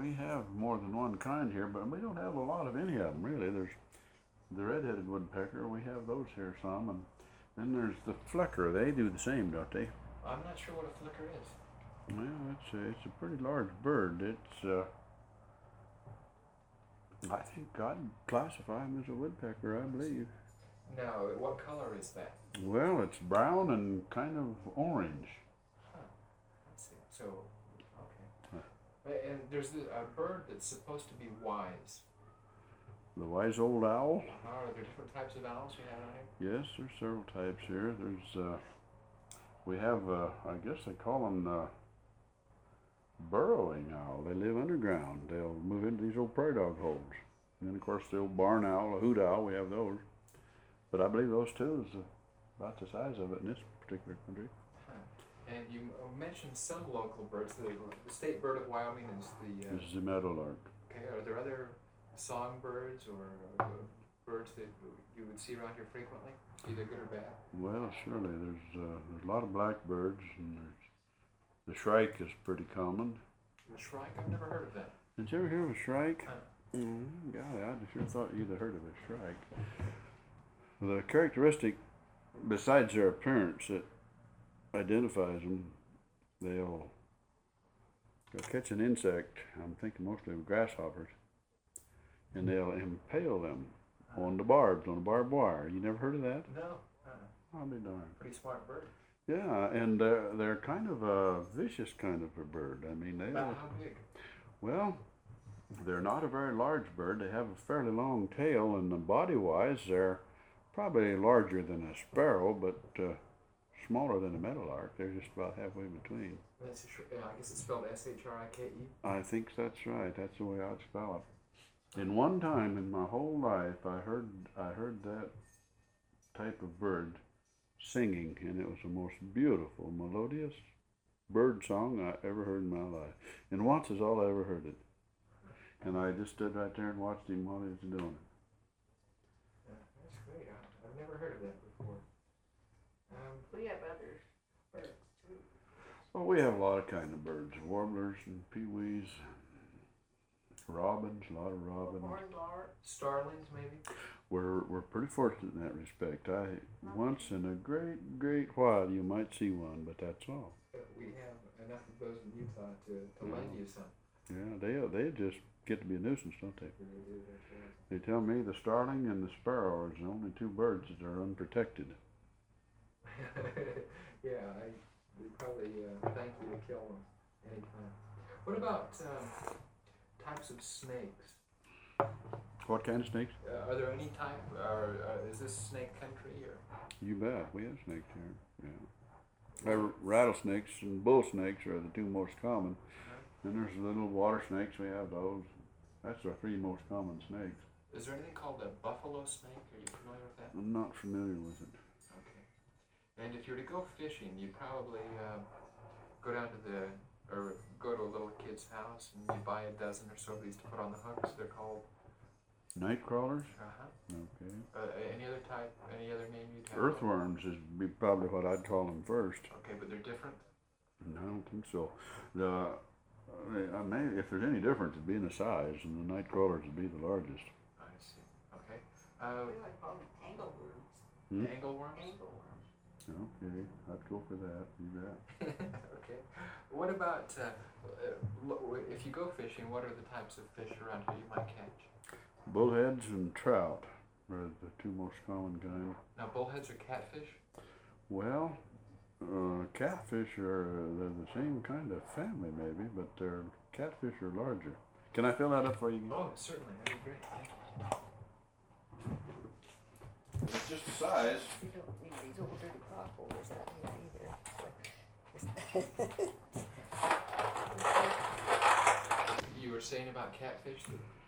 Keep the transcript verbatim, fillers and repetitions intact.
we have more than one kind here, but we don't have a lot of any of them really. There's the red-headed woodpecker. We have those here some, and then there's the flicker. They do the same, don't they? I'm not sure what a flicker is. Well, it's a, it's a pretty large bird. It's uh, I think God classify him as a woodpecker, I believe. Now, what color is that? Well, it's brown and kind of orange. Huh. Let's see. So, okay. Uh, And there's the, a bird that's supposed to be wise. The wise old owl. Are there different types of owls you have out here? Yes, there's several types here. There's uh, we have uh, I guess they call them the burrowing owl. They live underground. They'll move into these old prairie dog holes. And then of course the old barn owl, a hoot owl. We have those. But I believe those two is about the size of it in this particular country. Huh. And you m- mentioned some local birds. The, the state bird of Wyoming is the. Uh, This is the meadowlark. okay. Are there other songbirds or uh, birds that you would see around here frequently, either good or bad? Well, surely there's uh, there's a lot of blackbirds, and there's the shrike is pretty common. The shrike? I've never heard of that. Did you ever hear of a shrike? Huh. Mm, golly, I sure thought you'd have heard of a shrike. The characteristic, besides their appearance, that identifies them, they'll, they'll catch an insect. I'm thinking mostly of grasshoppers, and they'll impale them on the barbs, on the barbed wire. You never heard of that? No. Uh-uh. I'll be darned. Pretty smart bird. Yeah, and uh, they're kind of a vicious kind of a bird. I mean, they About how big? well, they're not a very large bird. They have a fairly long tail, and the body-wise, they're probably larger than a sparrow, but uh, smaller than a meadowlark. They're just about halfway between. That's a sh- uh, I guess it's spelled S H R I K E. I think that's right. That's the way I'd spell it. In one time in my whole life, I heard I heard that type of bird singing, and it was the most beautiful, melodious bird song I ever heard in my life. And once is all I ever heard it. And I just stood right there and watched him while he was doing it. Yeah, that's great. I, I've never heard of that before. Um, We have other birds too. Well, we have a lot of kind of birds, warblers and peewees, robins, a lot of robins. Horned lark. starlings, maybe? We're we're pretty fortunate in that respect. I once in a great great while you might see one, but that's all. Uh, we have enough of those in Utah to, to lend you some. Yeah, they they just get to be a nuisance, don't they? Really do, that's right. They tell me the starling and the sparrow are the only two birds that are unprotected. Yeah, I would probably uh, thank you to kill them anytime. What about um, types of snakes? What kind of snakes? Uh, are there any type, or uh, is this snake country, or? You bet. We have snakes here. Yeah. Uh, rattlesnakes and bull snakes are the two most common. Then there's the little water snakes. We have those. That's the three most common snakes. Is there anything called a buffalo snake? Are you familiar with that? I'm not familiar with it. Okay. And if you were to go fishing, you'd probably uh, go down to the, or go to a little kid's house and you buy a dozen or so of these to put on the hooks. They're called. Night crawlers? Uh-huh. Okay. Uh, any other type, any other name you'd have? Earthworms is be probably what I'd call them first. Okay, but they're different? No, I don't think so. The uh, I may, if there's any difference, it'd be in the size, and the night crawlers would be the largest. I see. Okay. Uh, We like call them angleworms. Hmm? angleworms? Angleworms. Okay, I'd go for that. You bet. Okay. What about, uh, uh, lo- if you go fishing, what are the types of fish around here you might catch? Bullheads and trout are the two most common kind. Now, bullheads are catfish? Well, uh, catfish are they're the same kind of family maybe, but their catfish are larger. Can I fill that up for you? Oh, certainly. That'd be great. Thank you. It's just the size. You don't need these old dirty cloth holders out here either. You were saying about catfish that